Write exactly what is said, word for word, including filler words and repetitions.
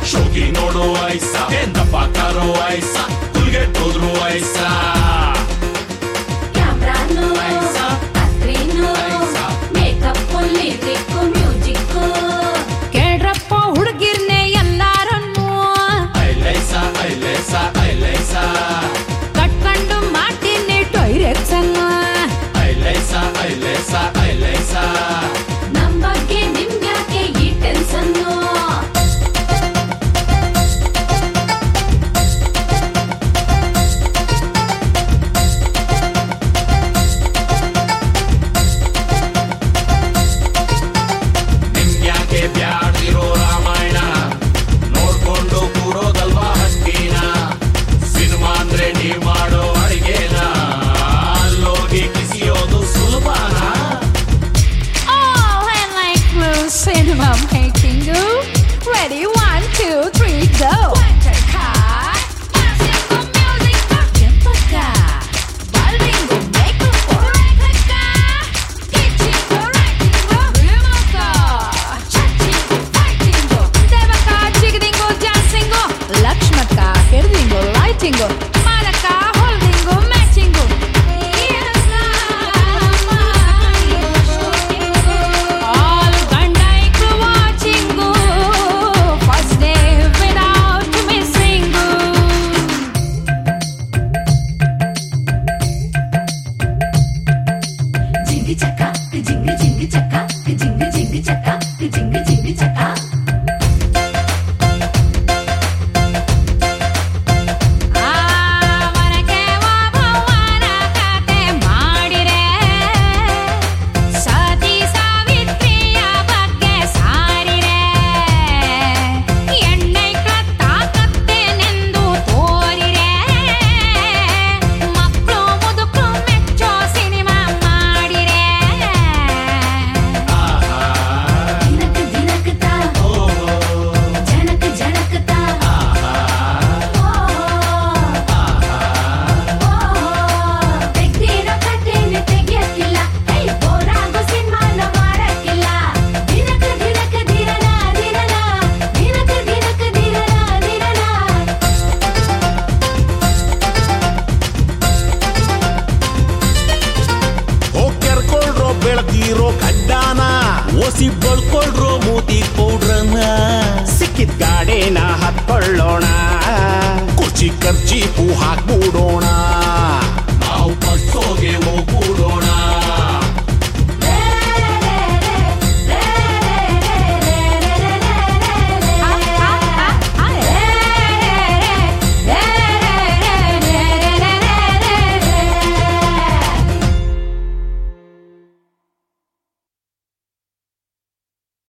ಶೋಕಿ ನೋಡು ಐಸ ಎಂದಪ್ಪ ಕಾರೋ ಐಸ ಕುಲ್ಗೆಟ್ಟೋದ್ರು ಐಸ ಕ್ಯಾಮ್ರಾನು ಅತ್ರೇನು ಮೇಕಪ್ ಲಿರಿಕ್ ಮ್ಯೂಸಿಕ್ ಕೇಳ್ರಪ್ಪ ಹುಡುಗಿರ್ನೆ ಎಲ್ಲಾರನ್ನು ಐಲೈಸ ಐಲೈಸ ಐಲೈಸ ಕಟ್ಕೊಂಡು ಮಾಡ್ತೀನಿ ಡೈರೆಕ್ಷನ್ ಐಲೈಸ ಐಲೈಸ ಐಲೈಸ ನಮ್ ಬಗ್ಗೆ ನಿಮ್ಗ್ಯಾಕೆ ಈ ಟೆನ್ಷನ್ನು ನಿಮ್ಗ್ಯಾಕೆ ಬ್ಯಾಡ್ದಿರೋ ರಾಮಾಯಣ ನೋಡ್ಕೊಂಡು ಕೂರೋದಲ್ವಾ ಹಸ್ತಿನ ಸಿನಿಮಾ ಅಂದ್ರೆ ನೀವ್ ಮಾಡೋ ಅಡಿಗೆನ ಅಲ್ಲೋಗಿ ಕಿಸಿಯೋದು ಸುಲಭನ Oh, I like blue cinema making you. Ready, one, two, three, go. Winter car, dancing music, Jempaka, Baldingo, makeup, Rekaka, kitchen, writing, Rimaka, chatting, fighting, Devaka, jigging, dancing, Lakshmaka, kidding, lighting, Malaka, holding, matching. All Gandaiku watching, first day without missing. Jingy chaka, jingy jingy chaka, jingy jingy chaka, jingy jingy chaka. ಆವನಕ್ಕೆ ಒಬ್ಬವನಕತೆ ಮಾಡಿರೆ ಸತಿ ಸಾವಿತ್ರಿಯ ಬಗ್ಗೆ ಸಾರಿರೆ ಎಣ್ಣೈಕ ತಾಕತ್ತೇನೆಂದು ತೋರಿರೆ ಮಕ್ಕಳು ಮುದುಕರು ಮೆಚ್ಚೋ cinema ಮಾಡಿರೆ ದಿನಕ ದಿನಕತ ಜನಕ ಜನಕತ ತೆಗ್ದಿರೋ ಕಥೆನೆ ತೆಗಿಯಕ್ಕಿಲ್ಲ ಹೇ ಬೋರಾಗೋ ಸಿನಿಮಾನ ಮಾಡಕ್ಕಿಲ್ಲ ದಿನಕ ದಿನಕ ದಿರನ ದಿರನ ದಿನಕ ದಿನಕ ದಿರನ ದಿರನ ಹೋಗ್ ಕೆರ್ಕೊಳ್ರೋ ಬೆಳ್ದಿರೋ ಕಡ್ಡಾನ ಓಸಿ ಬಳ್ಕೊಳ್ರೋ ಮೂತಿ ಪೌಡ್ರನ್ನ ಸಿಕ್ಕಿದ್ ಗಾಡಿನ ಹತ್ಕೊಳ್ಳೋಣ ಕುರ್ಚಿ ಖರ್ಚಿ ಪೂ ಹಾಕ್ಬಿಡೋಣ ನಾವು ಬಸ್ಸೋಗೆ ಹೋಗು